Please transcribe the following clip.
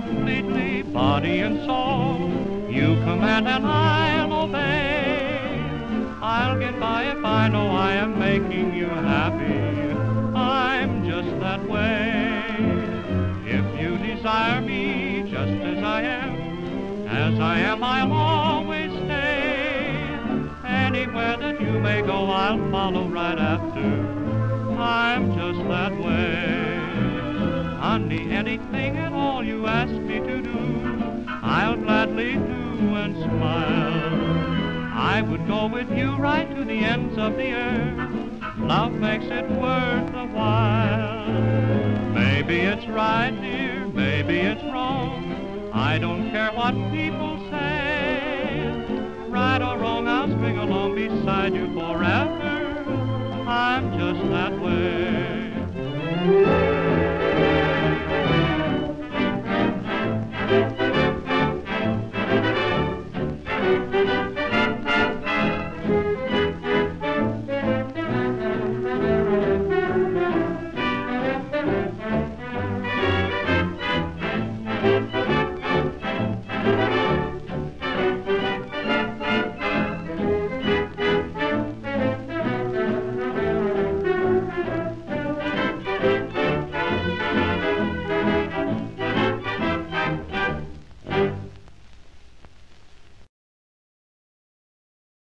completely, body and soul. You command and I'll obey. I'll get by if I know I am making you happy. I'm just that way. If you desire me just as I am, I'll always stay. Anywhere that you may go, I'll follow right after. I'm just that way. Honey, anything at all you ask me to do, I'll gladly do and smile. I would go with you right to the ends of the earth. Love makes it worth the while. Maybe it's right, dear, maybe it's wrong. I don't care what people say. Right or wrong, I'll string along beside you forever. I'm just that way.